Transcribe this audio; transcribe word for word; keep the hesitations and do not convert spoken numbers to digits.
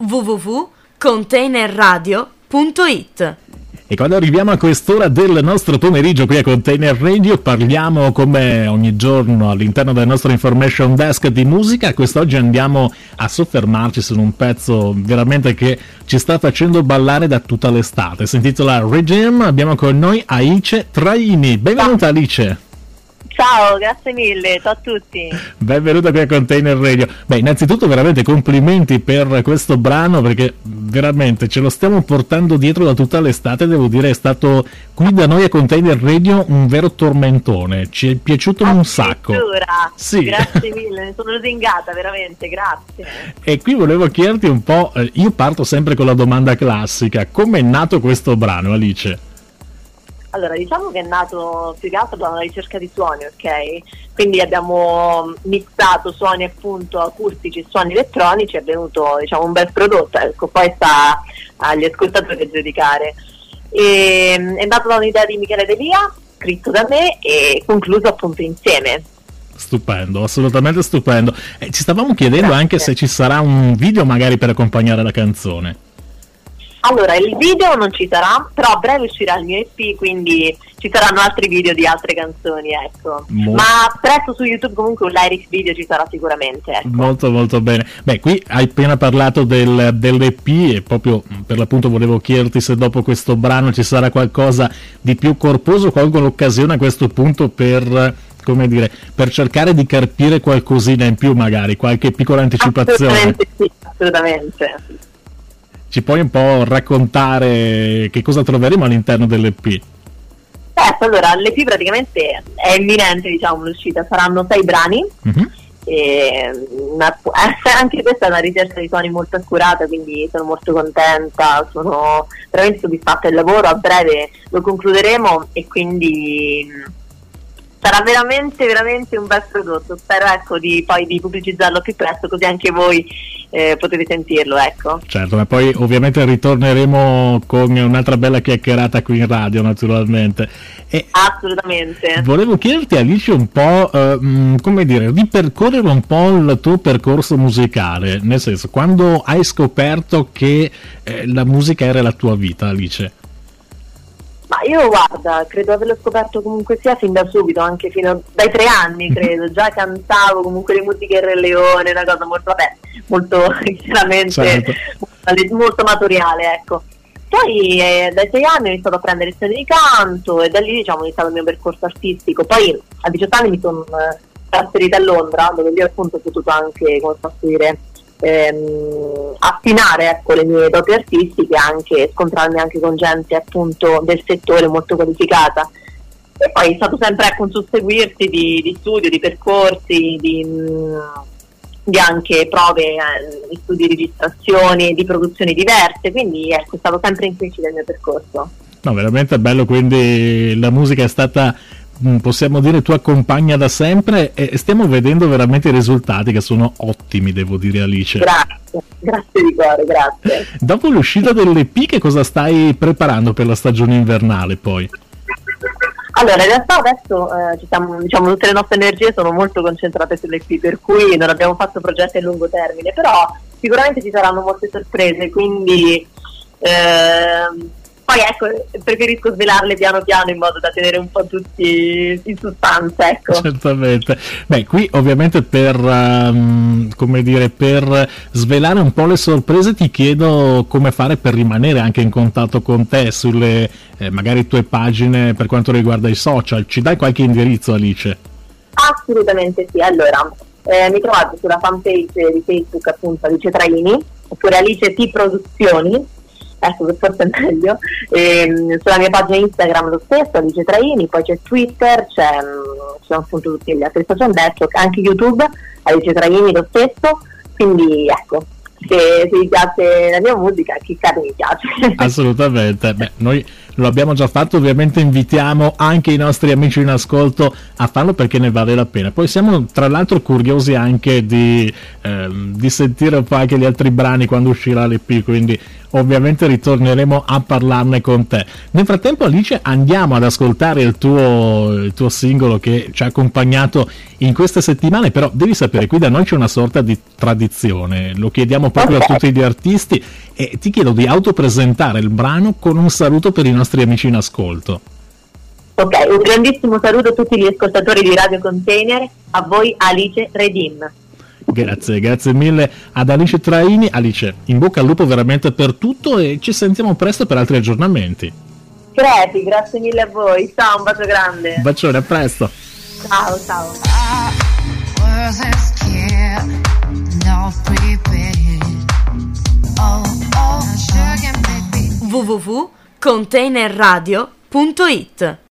w w w punto container radio punto it. E quando arriviamo a quest'ora del nostro pomeriggio qui a Container Radio parliamo come ogni giorno all'interno del nostro information desk di musica. Quest'oggi andiamo a soffermarci su un pezzo veramente che ci sta facendo ballare da tutta l'estate. Si intitola Regime, abbiamo con noi Alice Traini. Benvenuta Alice. Ciao, grazie mille, ciao a tutti. Benvenuta qui a Container Radio. Beh, innanzitutto veramente complimenti per questo brano perché veramente ce lo stiamo portando dietro da tutta l'estate, devo dire è stato qui da noi a Container Radio un vero tormentone, ci è piaciuto un sacco. Sì. Grazie mille, ne sono lusingata veramente, grazie. E qui volevo chiederti un po', eh, io parto sempre con la domanda classica, come è nato questo brano Alice? Allora, diciamo che è nato più che altro da una ricerca di suoni, ok? Quindi abbiamo mixato suoni appunto acustici e suoni elettronici, è venuto diciamo un bel prodotto, ecco, poi sta agli ascoltatori a giudicare. E, è nato da un'idea di Michele Delia, scritto da me e concluso appunto insieme. Stupendo, assolutamente stupendo. Eh, ci stavamo chiedendo Grazie. Anche se ci sarà un video magari per accompagnare la canzone. Allora, il video non ci sarà, però a breve uscirà il mio E P, quindi ci saranno altri video di altre canzoni, ecco. Mo- Ma presto su YouTube comunque un lyrics video ci sarà sicuramente, ecco. Molto molto bene. Beh, qui hai appena parlato del, dell'E P e proprio per l'appunto volevo chiederti se dopo questo brano ci sarà qualcosa di più corposo. Colgo l'occasione a questo punto per, come dire, per cercare di carpire qualcosina in più magari, qualche piccola anticipazione. Assolutamente sì, assolutamente. Ci puoi un po' raccontare che cosa troveremo all'interno dell'E P? Certo, allora l'E P praticamente è imminente, diciamo, l'uscita, saranno sei brani. Mm-hmm. E una, anche questa è una ricerca di suoni molto accurata, quindi sono molto contenta, sono veramente soddisfatta del lavoro, a breve lo concluderemo e quindi sarà veramente veramente un bel prodotto. Spero ecco di poi di pubblicizzarlo più presto, così anche voi eh, potete sentirlo, ecco. Certo, ma poi ovviamente ritorneremo con un'altra bella chiacchierata qui in radio naturalmente. E assolutamente. Volevo chiederti Alice un po' eh, come dire, ripercorrere un po' il tuo percorso musicale, nel senso, quando hai scoperto che eh, la musica era la tua vita, Alice? Ma io guarda, credo averlo scoperto comunque sia fin da subito, anche fino a, dai tre anni credo, già cantavo comunque le musiche del Re Leone, una cosa molto, vabbè, molto chiaramente certo. molto, molto amatoriale, ecco. Poi eh, dai sei anni ho iniziato a prendere lezioni di canto e da lì diciamo ho iniziato il mio percorso artistico. Poi a diciotto anni mi sono eh, trasferita a Londra, dove lì appunto ho potuto anche, come posso dire, Ehm, affinare ecco le mie doti artistiche, anche scontrarmi anche con gente appunto del settore molto qualificata, e poi è stato sempre ecco un susseguirsi di, di studio, di percorsi, di, di anche prove, eh, di studi di registrazioni, di produzioni diverse, quindi ecco è stato sempre in crescita il mio percorso. No, veramente bello, quindi la musica è stata, possiamo dire, tua compagna da sempre e stiamo vedendo veramente i risultati che sono ottimi, devo dire Alice. Grazie, grazie di cuore, grazie. Dopo l'uscita dell'E P che cosa stai preparando per la stagione invernale poi? Allora in realtà adesso eh, ci siamo, diciamo, tutte le nostre energie sono molto concentrate sull'E P, per cui non abbiamo fatto progetti a lungo termine, però sicuramente ci saranno molte sorprese, quindi ehm, poi ecco, preferisco svelarle piano piano in modo da tenere un po' tutti in sostanza, ecco. Certamente. Beh, qui ovviamente per um, come dire, per svelare un po' le sorprese ti chiedo come fare per rimanere anche in contatto con te sulle eh, magari tue pagine per quanto riguarda i social. Ci dai qualche indirizzo, Alice? Assolutamente sì. Allora, eh, mi trovate sulla fanpage di Facebook appunto Alice Traini, oppure Alice T Produzioni, ecco che forse è meglio, e, sulla mia pagina Instagram lo stesso, Alice Traini, poi c'è Twitter, c'è, ci sono appunto tutti gli altri social network, anche YouTube, Alice Traini lo stesso, quindi ecco, se, se vi piace la mia musica, cliccate mi piace. Assolutamente. Beh, noi lo abbiamo già fatto, ovviamente invitiamo anche i nostri amici in ascolto a farlo perché ne vale la pena. Poi siamo tra l'altro curiosi anche di, ehm, di sentire un po' anche gli altri brani quando uscirà l'E P, quindi ovviamente ritorneremo a parlarne con te. Nel frattempo, Alice, andiamo ad ascoltare il tuo, il tuo singolo che ci ha accompagnato in queste settimane, però devi sapere, qui da noi c'è una sorta di tradizione, lo chiediamo proprio okay. a tutti gli artisti, e ti chiedo di autopresentare il brano con un saluto per i nostri amici in ascolto. Ok, un grandissimo saluto a tutti gli ascoltatori di Radio Container, a voi Alice Redim. Grazie, grazie mille ad Alice Traini. Alice, in bocca al lupo veramente per tutto e ci sentiamo presto per altri aggiornamenti. Crepi, grazie mille a voi, ciao, un bacio grande. Un bacione, a presto. Ciao, ciao. w w w punto container radio punto it